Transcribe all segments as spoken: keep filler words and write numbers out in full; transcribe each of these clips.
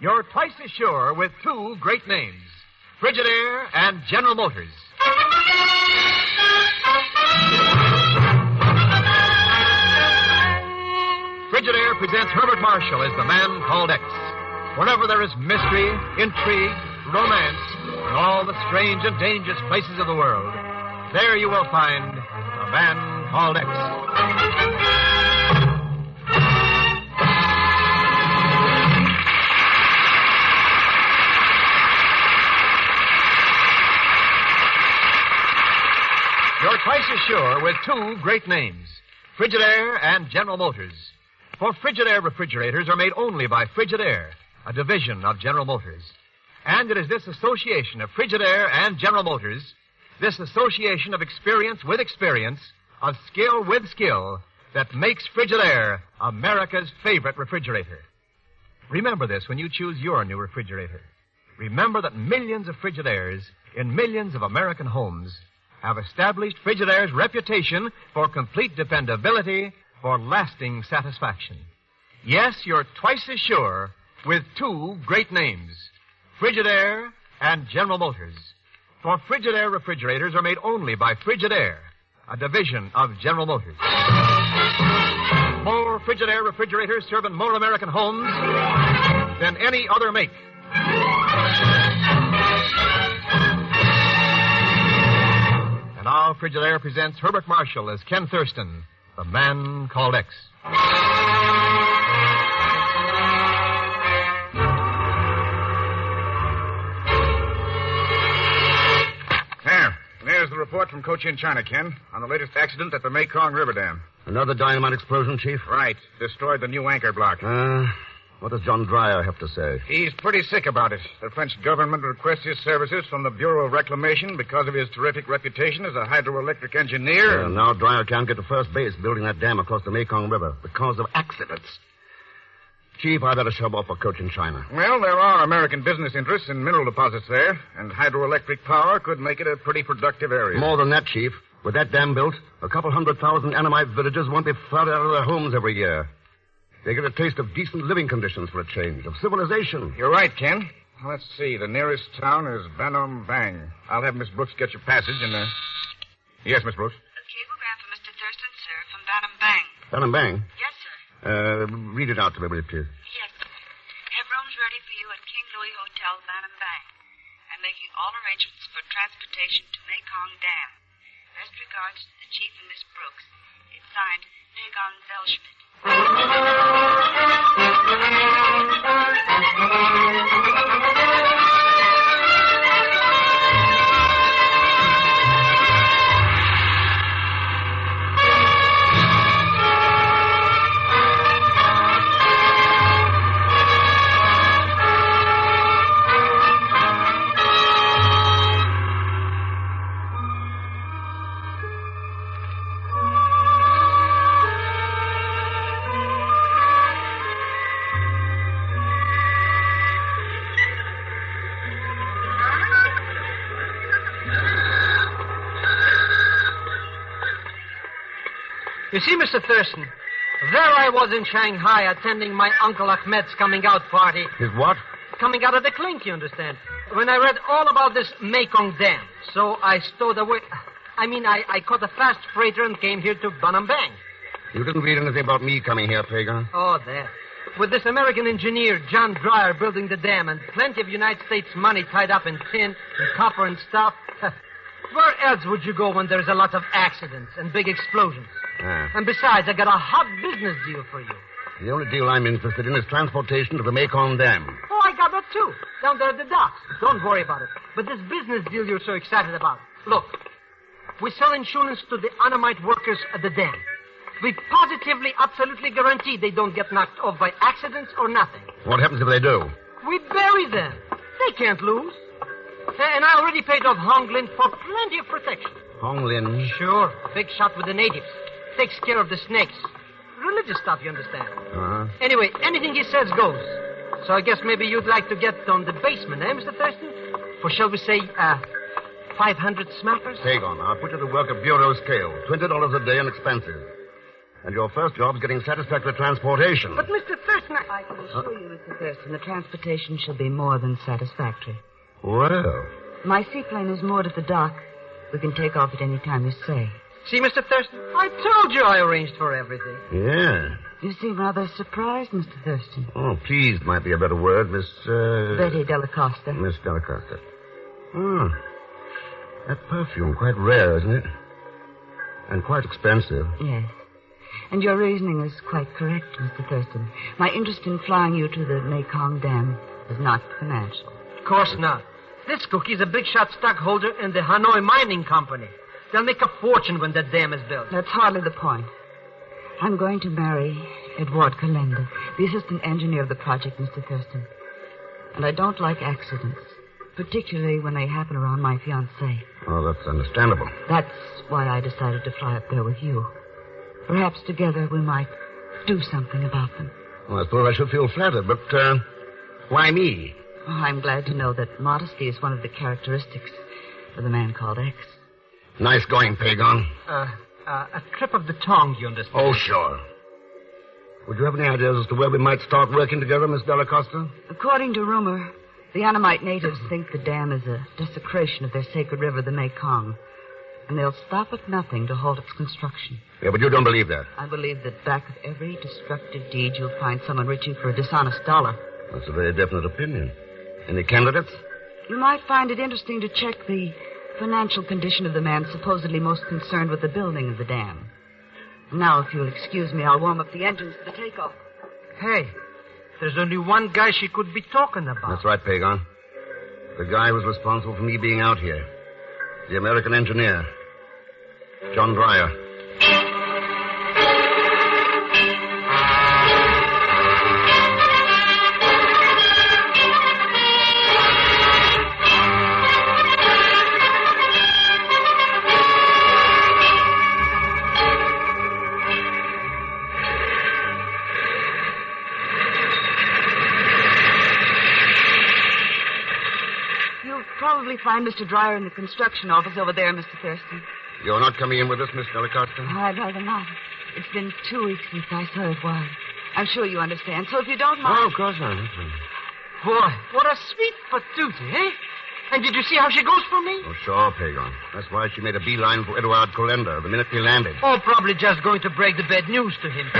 You're twice as sure with two great names, Frigidaire and General Motors. Frigidaire presents Herbert Marshall as the Man Called X. Wherever there is mystery, intrigue, romance, and all the strange and dangerous places of the world, there you will find the Man Called X. You're twice as sure with two great names, Frigidaire and General Motors. For Frigidaire refrigerators are made only by Frigidaire, a division of General Motors. And it is this association of Frigidaire and General Motors, this association of experience with experience, of skill with skill, that makes Frigidaire America's favorite refrigerator. Remember this when you choose your new refrigerator. Remember that millions of Frigidaires in millions of American homes have established Frigidaire's reputation for complete dependability, for lasting satisfaction. Yes, you're twice as sure with two great names, Frigidaire and General Motors. For Frigidaire refrigerators are made only by Frigidaire, a division of General Motors. More Frigidaire refrigerators serving more American homes than any other make. And now Frigidaire presents Herbert Marshall as Ken Thurston, the Man Called X. There. There's the report from Cochin China, Ken, on the latest accident at the Mekong River Dam. Another dynamite explosion, Chief? Right. Destroyed the new anchor block. Uh, what does John Dreyer have to say? He's pretty sick about it. The French government requests his services from the Bureau of Reclamation because of his terrific reputation as a hydroelectric engineer. Uh, now Dreyer can't get to first base building that dam across the Mekong River because of accidents. Chief, I better shove off for Cochin China. Well, there are American business interests in mineral deposits there, and hydroelectric power could make it a pretty productive area. More than that, Chief. With that dam built, a couple hundred thousand Annamite villagers won't be flooded out of their homes every year. They get a taste of decent living conditions for a change, of civilization. You're right, Ken. Let's see. The nearest town is Banam Bang. I'll have Miss Brooks get your passage and, uh... Yes, Miss Brooks? A cablegram for Mister Thurston, sir, from Banam Bang. Banam Bang? Yes, sir. Uh, read it out to me, will you, please? Yes, sir. Have rooms ready for you at King Louis Hotel, Banam Bang. I'm making all arrangements for transportation to Mekong Dam. Best regards to the Chief and Miss Brooks. It's signed, Dagon Zellschmidt. You see, Mister Thurston, there I was in Shanghai attending my Uncle Ahmed's coming out party. His what? Coming out of the clink, you understand. When I read all about this Mekong Dam, so I stowed away. I mean, I, I caught a fast freighter and came here to Banam Bang. You didn't read anything about me coming here, Pagan? Oh, there. With this American engineer, John Dreyer, building the dam and plenty of United States money tied up in tin and copper and stuff. Where else would you go when there's a lot of accidents and big explosions? Ah. And besides, I got a hot business deal for you. The only deal I'm interested in is transportation to the Mekong Dam. Oh, I got that too. Down there at the docks. Don't worry about it. But this business deal you're so excited about. Look, we sell insurance to the Annamite workers at the dam. We positively, absolutely guarantee they don't get knocked off by accidents or nothing. What happens if they do? We bury them. They can't lose. And I already paid off Hong Lin for plenty of protection. Hong Lin? Sure. Big shot with the natives. Takes care of the snakes. Religious stuff, you understand. Uh-huh. Anyway, anything he says goes. So I guess maybe you'd like to get on the basement, eh, Mister Thurston? For, shall we say, uh, five hundred smackers? Pagan, I'll put you to work at bureau scale. Twenty dollars a day on expenses. And your first job's getting satisfactory transportation. But, Mister Thurston, I... I can assure you, Mister Thurston, the transportation shall be more than satisfactory. Well, My seaplane is moored at the dock. We can take off at any time you say. See, Mister Thurston, I told you I arranged for everything. yeah. You seem rather surprised, Mister Thurston. Oh, pleased might be a better word, Miss, uh... Betty Delacosta. Miss Delacosta. Hmm. That perfume, quite rare, isn't it? And quite expensive. Yes. And your reasoning is quite correct, Mister Thurston. My interest in flying you to the Mekong Dam is not financial. Of course not. This cookie's a big-shot stockholder in the Hanoi Mining Company. They'll make a fortune when that dam is built. That's hardly the point. I'm going to marry Edward Calenda, the assistant engineer of the project, Mister Thurston. And I don't like accidents, particularly when they happen around my fiancé. Oh, that's understandable. That's why I decided to fly up there with you. Perhaps together we might do something about them. Well, I suppose I should feel flattered, but, uh, why me? Oh, I'm glad to know that modesty is one of the characteristics of the man called X. Nice going, Pagon. Uh, uh, a trip of the tongue, you understand? Oh, sure. Would you have any ideas as to where we might start working together, Miss Delacosta? According to rumor, the Annamite natives think the dam is a desecration of their sacred river, the Mekong. And they'll stop at nothing to halt its construction. Yeah, but you don't believe that. I believe that back of every destructive deed, you'll find someone reaching for a dishonest dollar. That's a very definite opinion. Any candidates? You might find it interesting to check the financial condition of the man supposedly most concerned with the building of the dam. Now, if you'll excuse me, I'll warm up the engines for the takeoff. Hey, there's only one guy she could be talking about. That's right, Pagon. The guy who's responsible for me being out here. The American engineer, John Dreyer. Probably find Mister Dreyer in the construction office over there, Mister Thurston. You're not coming in with us, Miss Delacosta? Oh, I'd rather not. It's been two weeks since I saw it was. I'm sure you understand. So if you don't mind... Oh, of course not. Boy, what a sweet patootie, eh? And did you see how she goes for me? Oh, sure, Pagon. That's why she made a beeline for Edward Calenda the minute he landed. Oh, probably just going to break the bad news to him.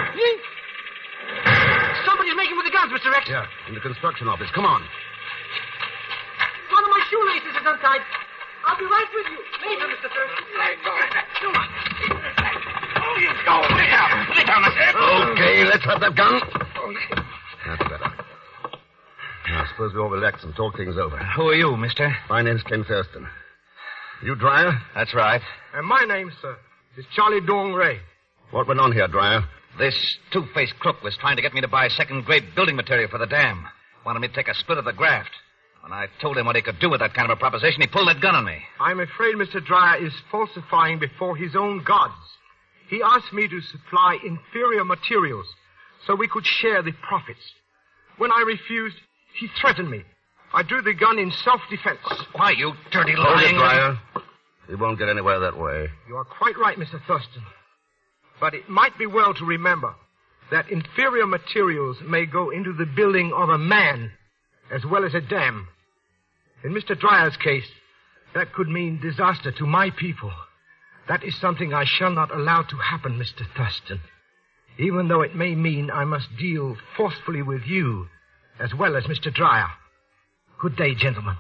Somebody's making with the guns, Mister Rex. Yeah, in the construction office. Come on. One of my shoelaces is untied. I'll be right with you. Later, Mister Thurston. Let go. Oh, you go. Lay down. Lay down, I said. Okay, let's have that gun. That's better. Now, I suppose we all relax and talk things over. Who are you, mister? My name's Ken Thurston. You Dreyer? That's right. And my name, sir, is Charlie Dong Ray. What went on here, Dreyer? This two-faced crook was trying to get me to buy second-grade building material for the dam. Wanted me to take a split of the graft. When I told him what he could do with that kind of a proposition, he pulled that gun on me. I'm afraid Mister Dreyer is falsifying before his own gods. He asked me to supply inferior materials so we could share the profits. When I refused, he threatened me. I drew the gun in self-defense. Why, you dirty Hold it, lying... Dreyer. You won't get anywhere that way. You are quite right, Mister Thurston. But it might be well to remember that inferior materials may go into the building of a man as well as a dam. In Mister Dreyer's case, that could mean disaster to my people. That is something I shall not allow to happen, Mister Thurston. Even though it may mean I must deal forcefully with you as well as Mister Dreyer. Good day, gentlemen.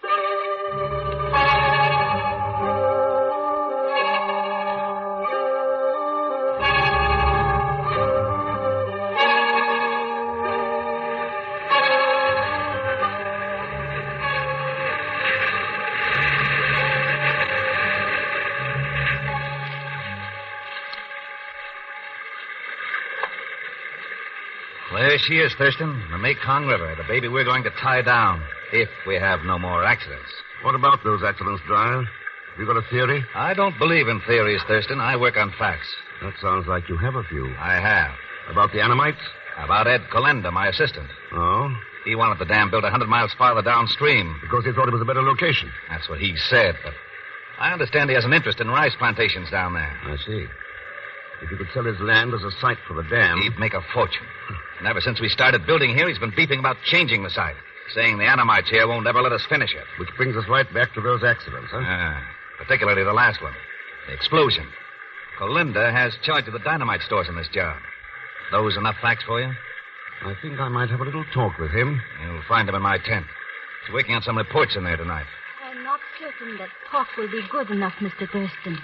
There she is, Thurston, the Mekong River, the baby we're going to tie down, if we have no more accidents. What about those accidents, Dreyer? You got a theory? I don't believe in theories, Thurston. I work on facts. That sounds like you have a few. I have. About the Annamites? About Ed Calenda, my assistant. Oh? He wanted the dam built a hundred miles farther downstream. Because he thought it was a better location. That's what he said, but I understand he has an interest in rice plantations down there. I see. If he could sell his land as a site for the dam... He'd make a fortune. And ever since we started building here, he's been beeping about changing the site, saying the Anamites here won't ever let us finish it. Which brings us right back to those accidents, huh? Ah, particularly the last one, the explosion. Colinda has charge of the dynamite stores in this job. Those enough facts for you? I think I might have a little talk with him. You'll find him in my tent. He's working on some reports in there tonight. I'm not certain that talk will be good enough, Mister Thurston.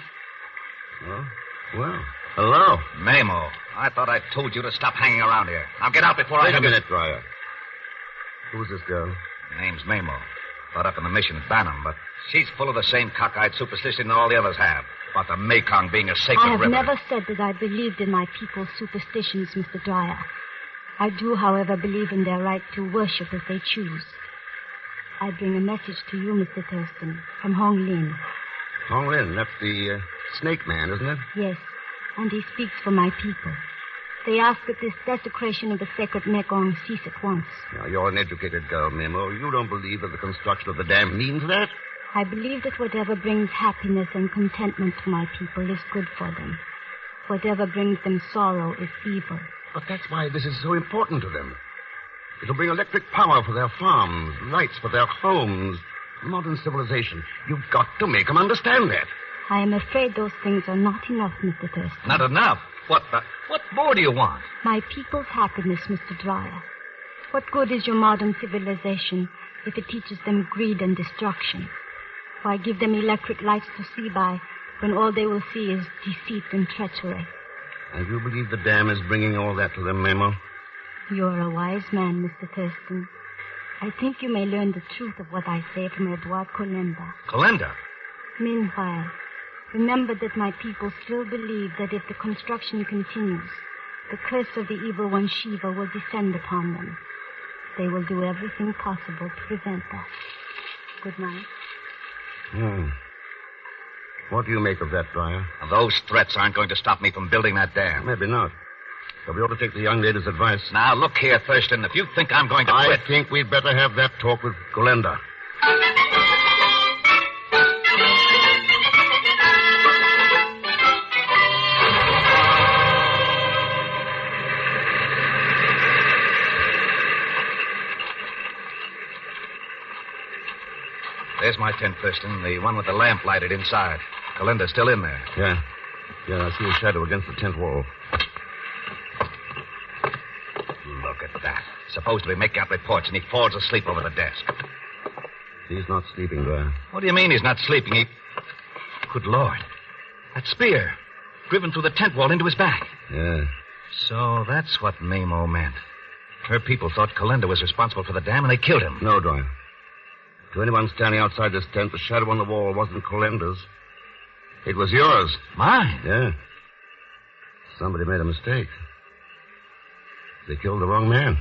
Oh, well, hello. Mamo, I thought I told you to stop hanging around here. Now get out before I... Wait a minute, Dryer. Who's this girl? Her name's Mamo. Brought up in the mission at Banham, but she's full of the same cockeyed superstition that all the others have. About the Mekong being a sacred I have river. never said that I believed in my people's superstitions, Mister Dryer. I do, however, believe in their right to worship as they choose. I bring a message to you, Mister Thurston, from Hong Lin. Hong Lin, that's the uh, snake man, isn't it? Yes, and he speaks for my people. They ask that this desecration of the sacred Mekong cease at once. Now, you're an educated girl, Memo. You don't believe that the construction of the dam means that? I believe that whatever brings happiness and contentment to my people is good for them. Whatever brings them sorrow is evil. But that's why this is so important to them. It'll bring electric power for their farms, lights for their homes, modern civilization. You've got to make them understand that. I am afraid those things are not enough, Mister Thurston. Not enough? What the... What more do you want? My people's happiness, Mister Dryer. What good is your modern civilization if it teaches them greed and destruction? Why give them electric lights to see by when all they will see is deceit and treachery? And you believe the dam is bringing all that to them, Memo? You're a wise man, Mister Thurston. I think you may learn the truth of what I say from Edouard Colinda. Colinda? Meanwhile, remember that my people still believe that if the construction continues, the curse of the evil one Shiva will descend upon them. They will do everything possible to prevent that. Good night. Hmm. What do you make of that, Dryer? Those threats aren't going to stop me from building that dam. Maybe not. But we ought to take the young lady's advice. Now, look here, Thurston. If you think I'm going to I quit... think we'd better have that talk with Colinda. There's my tent, Thurston, the one with the lamp lighted inside. Colinda's still in there. Yeah. Yeah, I see a shadow against the tent wall. Look at that. Supposed to be making out reports, and he falls asleep over the desk. He's not sleeping, Dryer. What do you mean he's not sleeping? He... Good Lord. That spear. Driven through the tent wall into his back. Yeah. So that's what Mamo meant. Her people thought Colinda was responsible for the dam, and they killed him. No, Dryer. To anyone standing outside this tent, the shadow on the wall wasn't Colinda's. It was yours. Mine? Yeah. Somebody made a mistake. They killed the wrong man.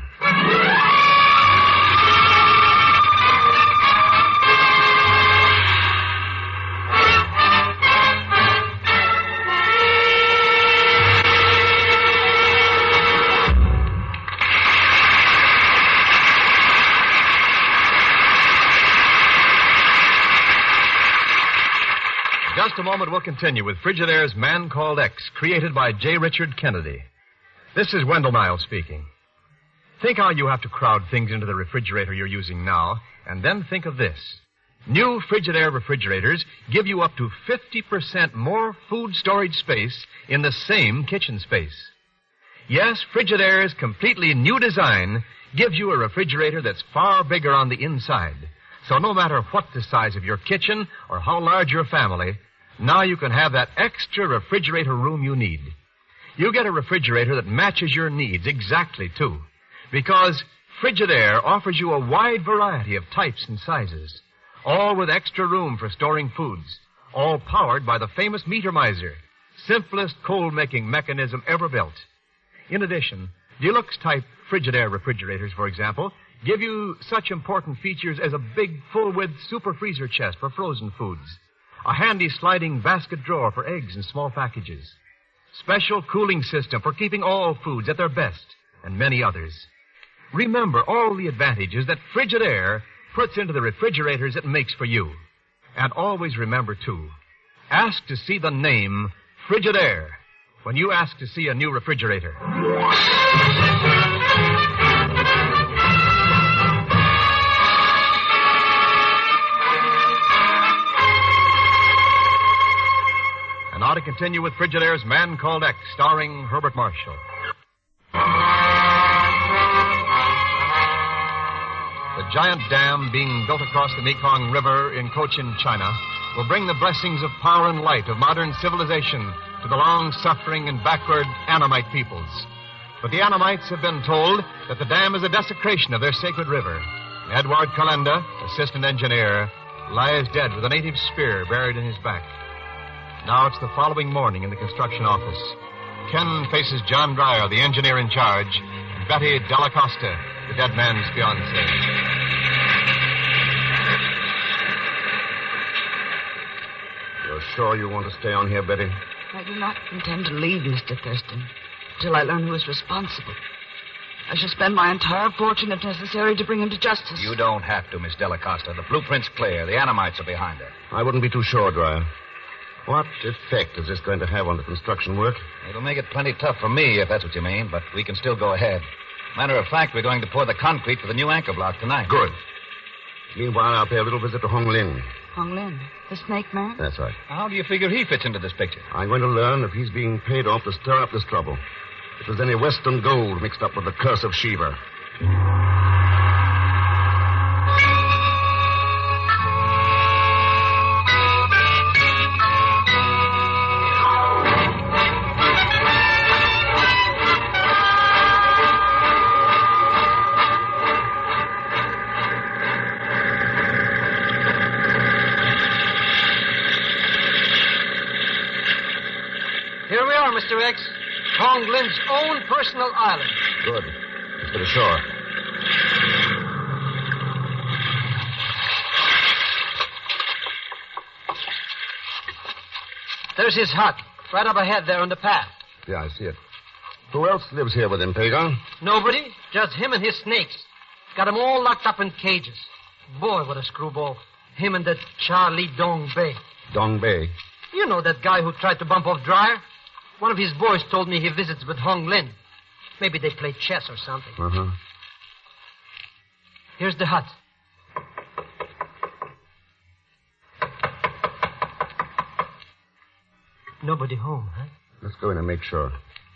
In just a moment, we'll continue with Frigidaire's Man Called X, created by J. Richard Kennedy. This is Wendell Niles speaking. Think how you have to crowd things into the refrigerator you're using now, and then think of this. New Frigidaire refrigerators give you up to fifty percent more food storage space in the same kitchen space. Yes, Frigidaire's completely new design gives you a refrigerator that's far bigger on the inside. So no matter what the size of your kitchen or how large your family, now you can have that extra refrigerator room you need. You get a refrigerator that matches your needs exactly, too, because Frigidaire offers you a wide variety of types and sizes, all with extra room for storing foods, all powered by the famous Metermizer, simplest cold-making mechanism ever built. In addition, deluxe-type Frigidaire refrigerators, for example, give you such important features as a big, full-width super freezer chest for frozen foods, a handy sliding basket drawer for eggs and small packages, special cooling system for keeping all foods at their best, and many others. Remember all the advantages that Frigidaire puts into the refrigerators it makes for you. And always remember, too, ask to see the name Frigidaire when you ask to see a new refrigerator. And now to continue with Frigidaire's Man Called X, starring Herbert Marshall. The giant dam being built across the Mekong River in Cochin, China, will bring the blessings of power and light of modern civilization to the long-suffering and backward Annamite peoples. But the Annamites have been told that the dam is a desecration of their sacred river. And Edward Calenda, assistant engineer, lies dead with a native spear buried in his back. Now it's the following morning in the construction office. Ken faces John Dreyer, the engineer in charge, and Betty Della Costa, the dead man's fiancée. You're sure you want to stay on here, Betty? I do not intend to leave Mister Thurston until I learn who is responsible. I shall spend my entire fortune if necessary to bring him to justice. You don't have to, Miss Della Costa. The blueprint's clear. The Annamites are behind her. I wouldn't be too sure, Dreyer. What effect is this going to have on the construction work? It'll make it plenty tough for me, if that's what you mean, but we can still go ahead. Matter of fact, we're going to pour the concrete for the new anchor block tonight. Good. Meanwhile, I'll pay a little visit to Hong Lin. Hong Lin, the snake man? That's right. How do you figure he fits into this picture? I'm going to learn if he's being paid off to stir up this trouble. If there's any Western gold mixed up with the curse of Shiva. Here we are, Mister X. Hong Lin's own personal island. Good. Let's get ashore. There's his hut, right up ahead there on the path. Yeah, I see it. Who else lives here with him, Pagan? Nobody, just him and his snakes. Got 'em all locked up in cages. Boy, what a screwball. Him and that Charlie Dong Bay. Dong Bay. You know that guy who tried to bump off Dreyer? One of his boys told me he visits with Hong Lin. Maybe they play chess or something. Uh-huh. Here's the hut. Nobody home, huh? Let's go in and make sure.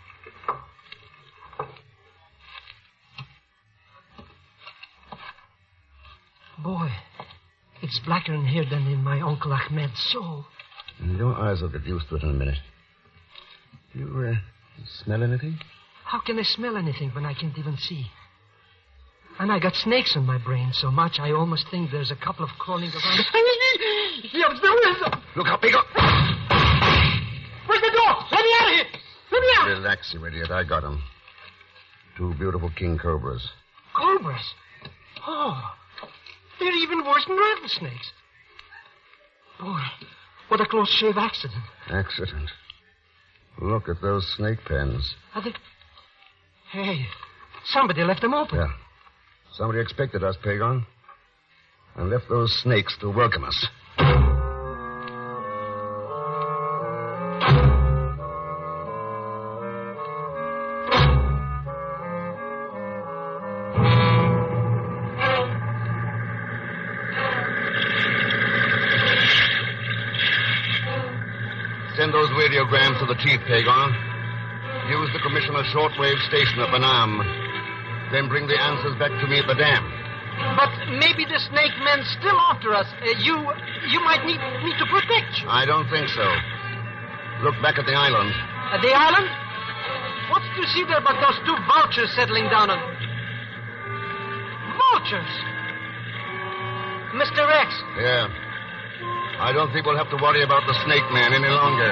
Boy, it's blacker in here than in my Uncle Ahmed's soul. Your eyes will get used to it in a minute. You, uh, smell anything? How can I smell anything when I can't even see? And I got snakes in my brain so much I almost think there's a couple of crawling around. Yes, there is. Look out, Pagan! Where's the door? Let me out of here! Let me out! Relax, you idiot. I got him. Two beautiful king cobras. Cobras? Oh, they're even worse than rattlesnakes. Boy, what a close shave accident. Accident. Look at those snake pens. Are they... Hey, somebody left them open. Yeah. Somebody expected us, Pagan. And left those snakes to welcome us. Send those radiograms to the chief, Pagan. Use the commissioner's shortwave station at Banam. Then bring the answers back to me at the dam. But maybe the snake men's still after us. Uh, you you might need me to protect you. I don't think so. Look back at the island. At the island? What's to see there but those two vultures settling down on... Vultures? Mister X. Yeah. I don't think we'll have to worry about the snake man any longer.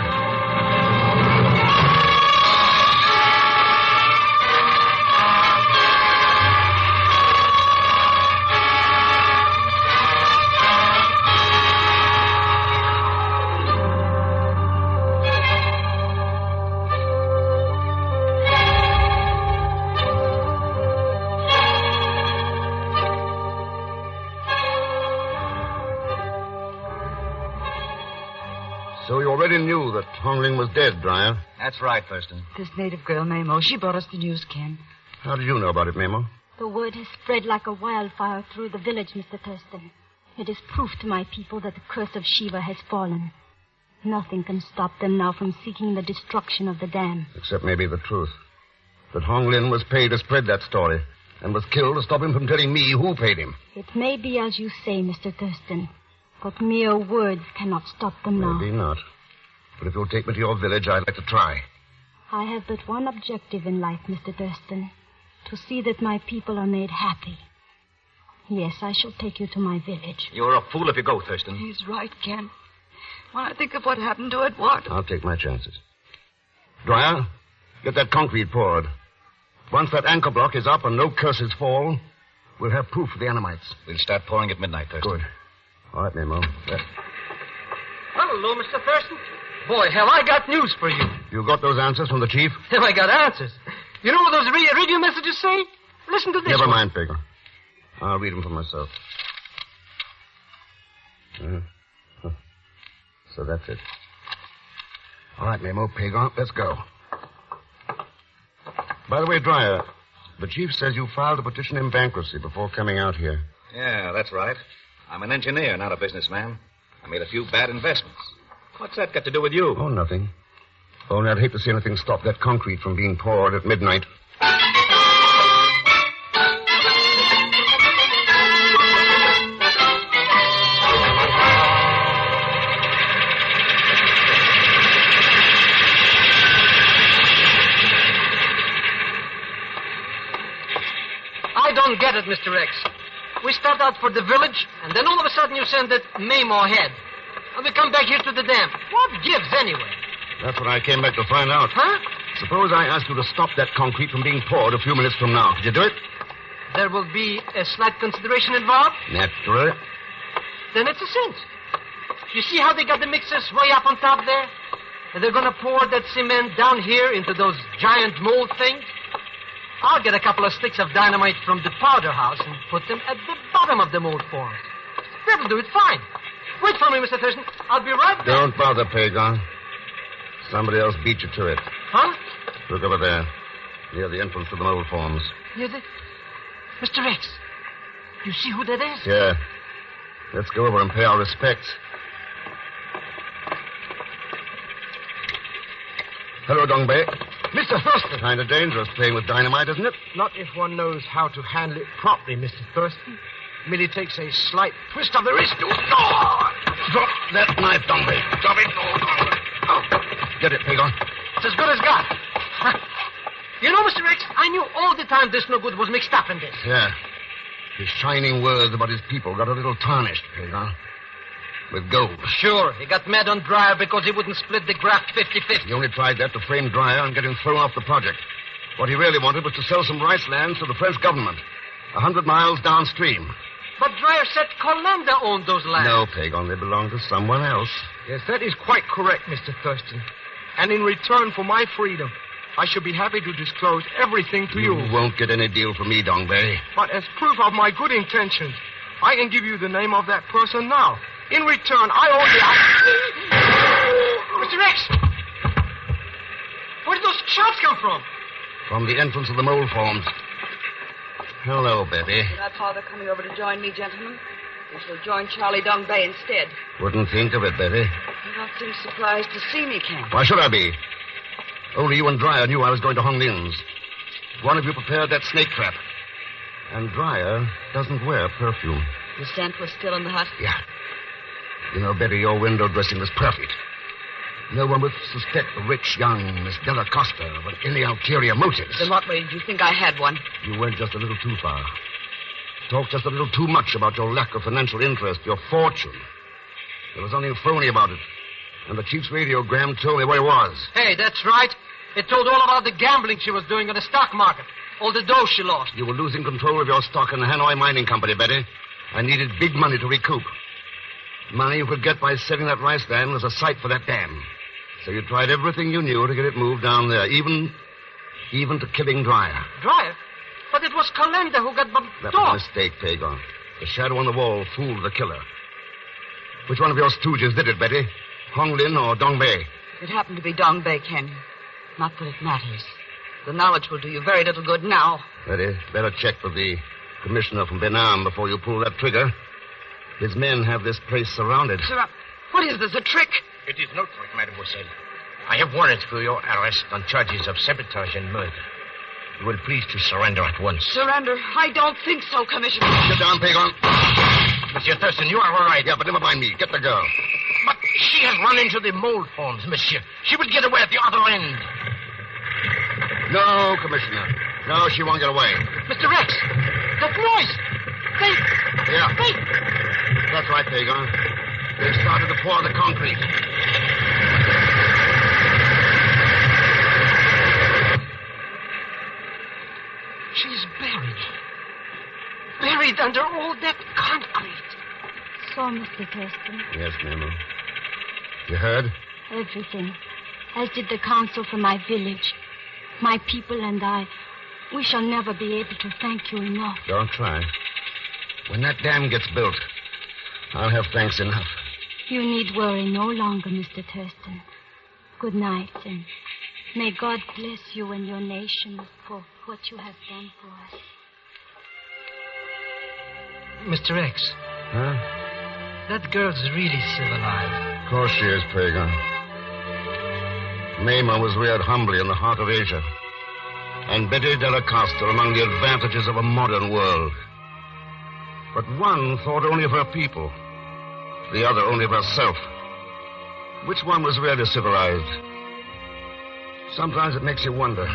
So you already knew that Hong Ling was dead, Dreyer. That's right, Thurston. This native girl, Mamo, she brought us the news, Ken. How did you know about it, Mamo? The word has spread like a wildfire through the village, Mister Thurston. It is proof to my people that the curse of Shiva has fallen. Nothing can stop them now from seeking the destruction of the dam. Except maybe the truth. That Hong Lin was paid to spread that story and was killed to stop him from telling me who paid him. It may be as you say, Mister Thurston, but mere words cannot stop them now. Maybe not. But if you'll take me to your village, I'd like to try. I have but one objective in life, Mister Thurston. To see that my people are made happy. Yes, I shall take you to my village. You're a fool if you go, Thurston. He's right, Ken. When I think of what happened to Edward. I'll take my chances. Dreyer, get that concrete poured. Once that anchor block is up and no curses fall, we'll have proof of the Anamites. We'll start pouring at midnight, Thurston. Good. All right, Memo. Yeah. Hello, Mister Thurston. Boy, have I got news for you. You got those answers from the chief? Have I got answers? You know what those ra- radio messages say? Listen to this Never one. mind, Pago. I'll read them for myself. Uh, huh. So that's it. All right, Memo, Pago, let's go. By the way, Dreyer, the chief says you filed a petition in bankruptcy before coming out here. Yeah, that's right. I'm an engineer, not a businessman. I made a few bad investments. What's that got to do with you? Oh, nothing. Only I'd hate to see anything stop that concrete from being poured at midnight. I don't get it, Mister X. We start out for the village, and then all of a sudden you send that Mamo ahead. And we come back here to the dam. What gives, anyway? That's what I came back to find out. Huh? Suppose I asked you to stop that concrete from being poured a few minutes from now. Could you do it? There will be a slight consideration involved. Naturally. Then it's a cinch. You see how they got the mixers way up on top there? And they're going to pour that cement down here into those giant mold things? I'll get a couple of sticks of dynamite from the powder house and put them at the bottom of the mold forms. That'll do it fine. Wait for me, Mister Thurston. I'll be right back. Don't bother, Pagon. Somebody else beat you to it. Huh? Look over there, near the entrance to the mold forms. Near the... Mister X, you see who that is? Yeah. Let's go over and pay our respects. Hello, Dongbei. Mister Thurston. Kind of dangerous playing with dynamite, isn't it? Not if one knows how to handle it properly, Mister Thurston. Merely takes a slight twist of the wrist. Oh, drop that knife, Dongbei. Drop it. Oh, oh. Get it, Pagon. It's as good as got. You know, Mister X, I knew all the time this no good was mixed up in this. Yeah. His shining words about his people got a little tarnished, Pagon. With gold. Sure, he got mad on Dreyer because he wouldn't split the graft fifty-fifty. He only tried that to frame Dreyer and get him thrown off the project. What he really wanted was to sell some rice lands to the French government, a hundred miles downstream. But Dreyer said Colenda owned those lands. No, Pagon, they belong to someone else. Yes, that is quite correct, Mister Thurston. And in return for my freedom, I shall be happy to disclose everything to you. You won't get any deal from me, Dongbei. But as proof of my good intentions, I can give you the name of that person now. In return, I only... Mister X! Where did those shots come from? From the entrance of the mold forms. Hello, baby. That's how they're coming over to join me, gentlemen. We shall join Charlie Dongbei instead. Wouldn't think of it, baby. You don't seem surprised to see me, Ken. Why should I be? Only you and Dreyer knew I was going to Hong Lin's. One of you prepared that snake trap. And Dreyer doesn't wear perfume. The scent was still in the hut? Yeah. You know, Betty, your window dressing was perfect. No one would suspect the rich young Miss Della Costa of any ulterior motives. Then what way did you think I had one? You went just a little too far. Talked just a little too much about your lack of financial interest, your fortune. There was something phony about it. And the chief's radiogram told me where he was. Hey, that's right. It told all about the gambling she was doing on the stock market. All the dough she lost. You were losing control of your stock in the Hanoi Mining Company, Betty. I needed big money to recoup. Money you could get by selling that rice land as a site for that dam. So you tried everything you knew to get it moved down there, even even to killing Dreyer. Dreyer? But it was Colenda who got bumped That off. was a mistake, Pagon. The shadow on the wall fooled the killer. Which one of your stooges did it, Betty? Honglin or Dongbei? It happened to be Dong Bay, Ken. Not that it matters. The knowledge will do you very little good now. Betty, better check with the commissioner from Benam before you pull that trigger. His men have this place surrounded. Sir, what is this, a trick? It is no trick, mademoiselle. I have warrants for your arrest on charges of sabotage and murder. You will please to surrender at once. Surrender? I don't think so, Commissioner. Get down, Pagon. Monsieur Thurston, you are all right. Yeah, but never mind me. Get the girl. But she has run into the mold forms, monsieur. She will get away at the other end. No, Commissioner. No, she won't get away. Mister Rex, that noise! They... Yeah. They... That's right, Pagon. They've started to pour the concrete. She's buried. Buried under all that concrete. So, Mister Thurston, Yes, Mabel. You heard? everything. As did the council from my village. My people and I. We shall never be able to thank you enough. Don't try. When that dam gets built, I'll have thanks enough. You need worry no longer, Mister Thurston. Good night, and may God bless you and your nation for what you have done for us. Mister X, Huh? that girl's really civilized. Of course she is, Pagan. Mama was reared humbly in the heart of Asia. And Betty Della Costa among the advantages of a modern world. But one thought only of her people. The other only of herself. Which one was really civilized? Sometimes it makes you wonder.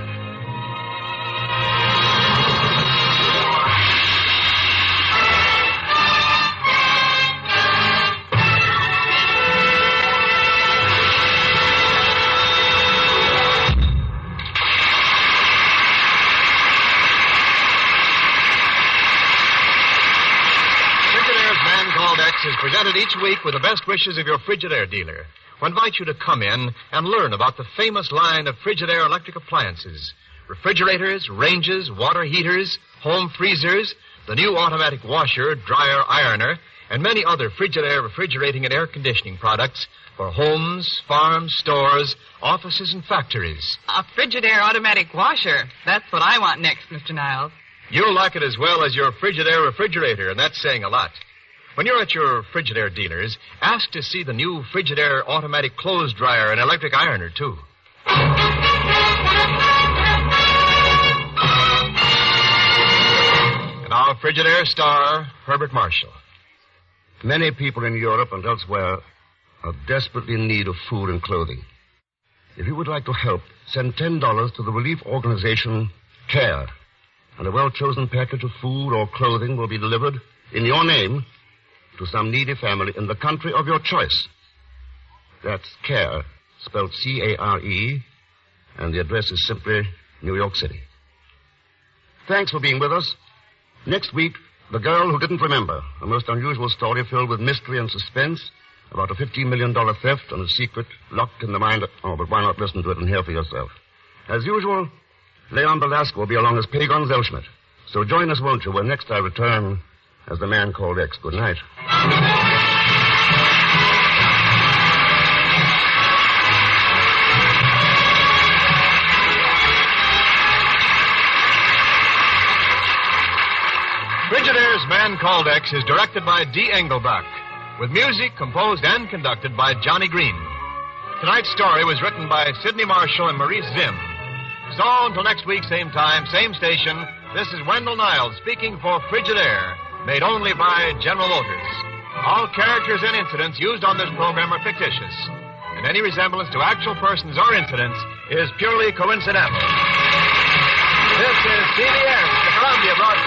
Is presented each week with the best wishes of your Frigidaire dealer, who invite you to come in and learn about the famous line of Frigidaire electric appliances, refrigerators, ranges, water heaters, home freezers, the new automatic washer, dryer, ironer, and many other Frigidaire refrigerating and air conditioning products for homes, farms, stores, offices, and factories. A Frigidaire automatic washer. That's what I want next, Mister Niles. You'll like it as well as your Frigidaire refrigerator, and that's saying a lot. When you're at your Frigidaire dealers, ask to see the new Frigidaire automatic clothes dryer and electric ironer, too. And our Frigidaire star, Herbert Marshall. Many people in Europe and elsewhere are desperately in need of food and clothing. If you would like to help, send ten dollars to the relief organization CARE, and a well-chosen package of food or clothing will be delivered in your name to some needy family in the country of your choice. That's CARE, spelled C A R E, and the address is simply New York City. Thanks for being with us. Next week, The Girl Who Didn't Remember, a most unusual story filled with mystery and suspense about a fifteen million dollars theft and a secret locked in the mind of... Oh, but why not listen to it and hear for yourself? As usual, Leon Belasco will be along as Pagon Zellschmidt. So join us, won't you, when next I return as the man called X. Good night. Frigidaire's Man Called X is directed by D. Engelbach, with music composed and conducted by Johnny Green. Tonight's story was written by Sidney Marshall and Maurice Zimm. So until next week, same time, same station, this is Wendell Niles speaking for Frigidaire, made only by General Motors. All characters and incidents used on this program are fictitious, and any resemblance to actual persons or incidents is purely coincidental. This is C B S, the Columbia Broadcasting